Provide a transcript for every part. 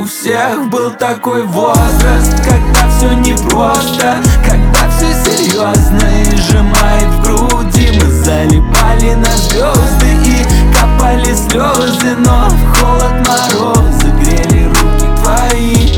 У всех был такой возраст, когда все непросто, когда все серьезно и сжимает в груди. Мы залипали на звезды и капали слезы, но в холод мороза грели руки твои.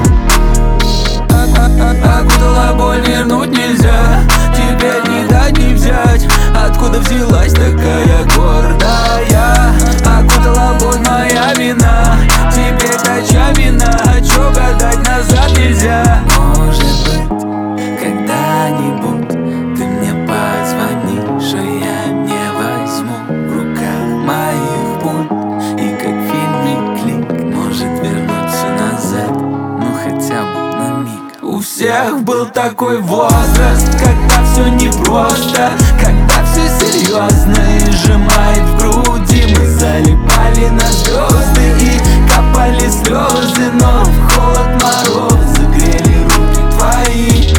Окутала боль, вернуть нельзя, тебе не дать, не взять. Откуда взялась такая гордая? Окутала боль, моя вина, теперь тача вина. Чё гадать, назад нельзя. Может быть, когда-нибудь ты мне позвонишь, а я не возьму в руках моих пуль. И как в фильме клик может вернуться назад, ну хотя бы на миг. У всех был такой возраст, когда все непросто, когда все серьезно и сжимает в груди. Мы залипали на звезды и капали слезы, но в холод мороза грели руки твои.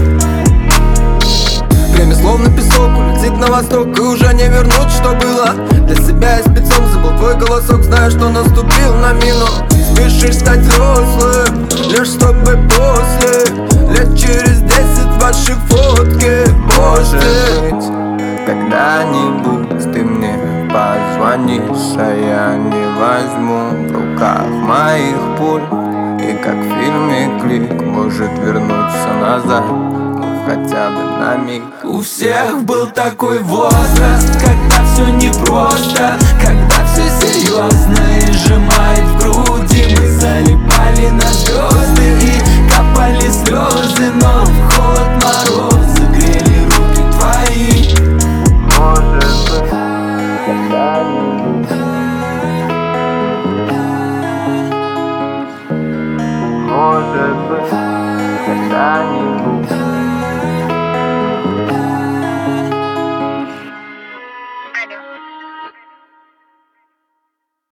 Время словно песок улетит на восток, и уже не вернуть, что было. Для себя я спецом забыл твой голосок, зная, что наступил на мину. Спешишь стать взрослым, лишь чтобы после лет через 10 ваши фотки. Может быть, когда-нибудь ты мне позвонишь, а я не возьму в руках моих пуль. И как в фильме клик может вернуться назад, ну хотя бы на миг. У всех был такой возраст, когда все непросто, когда все серьезно и сжимает в грудь.